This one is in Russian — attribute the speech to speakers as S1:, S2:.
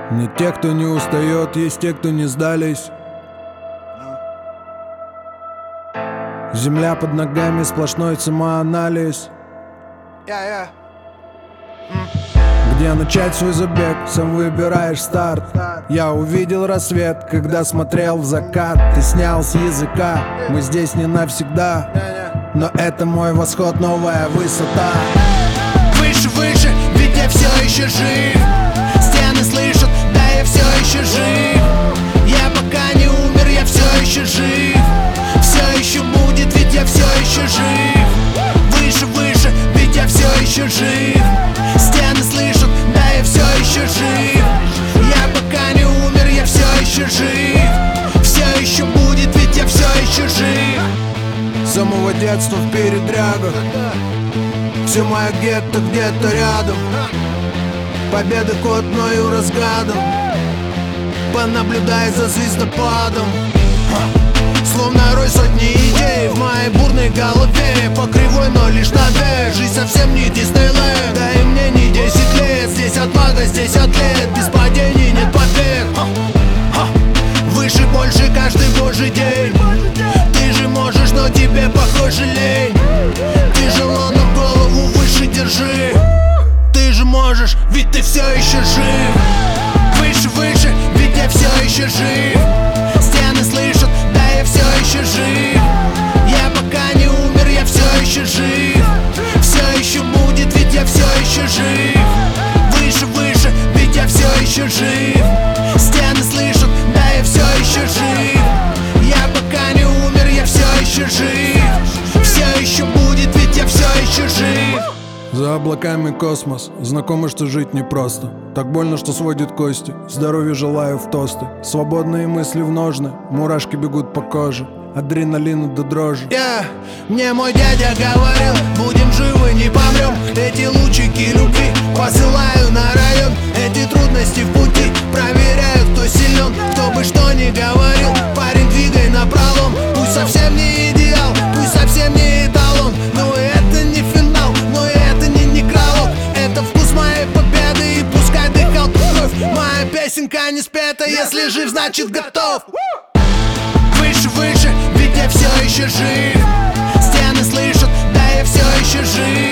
S1: Не те, кто не устает, есть те, кто не сдались. Земля под ногами, сплошной самоанализ. Где начать свой забег, сам выбираешь старт. Я увидел рассвет, когда смотрел в закат. Ты снял с языка, мы здесь не навсегда. Но это мой восход, новая высота.
S2: Выше, выше, ведь я все еще жив. Стены слышат, да я все еще жив. Я пока не умер, я все еще жив. Все еще будет, ведь я все еще жив. Выше, выше, ведь я все еще жив. Стены слышат, да я все еще жив. Я пока не умер, я все еще жив. Все еще будет, ведь я все еще жив.
S1: С самого детства в передрягах. Все мое гетто где-то рядом. Победы код мною разгадан. Понаблюдай за звездопадом. Словно рой сотни идей в моей бурной голове. По кривой, но лишь на две. Жизнь совсем не Диснейленд. Да и мне не 10 лет. Здесь отвага, здесь атлет. Без падений нет побед. Выше, больше каждый божий день. Ты же можешь, но тебе похоже лень. Ты желанно голову выше держи. Ты же можешь, ведь ты все еще жив. Выше, выше, ведь я все еще жив. Стены слышат, да я все еще жив. Я пока не умер, я все еще жив. Все еще будет, ведь я все еще жив. Выше, выше, ведь я все еще жив. Стены слышат, да я все еще жив. Я пока не умер, я все еще жив. Все еще будет, ведь я все еще жив. За облаками космос, знакомо, что жить непросто. Так больно, что сводит кости, здоровья желаю в тосты. Свободные мысли в ножны, мурашки бегут по коже. Адреналину до дрожи.
S2: Мне мой дядя говорил, будем живы, не помрем. Эти лучики любви посылаю на район. Эти трудности в пути проверяют, кто силен. Кто бы что ни говорил, парень, двигай напролом. Пусть совсем не идеал, пусть совсем не эталон. Но это не финал, но это не некролог. Это вкус моей победы, и пускай дыхал кровь. Моя песенка не спета, если жив, значит готов. Выше, выше, ведь я все еще жив. Стены слышат, да я все еще жив.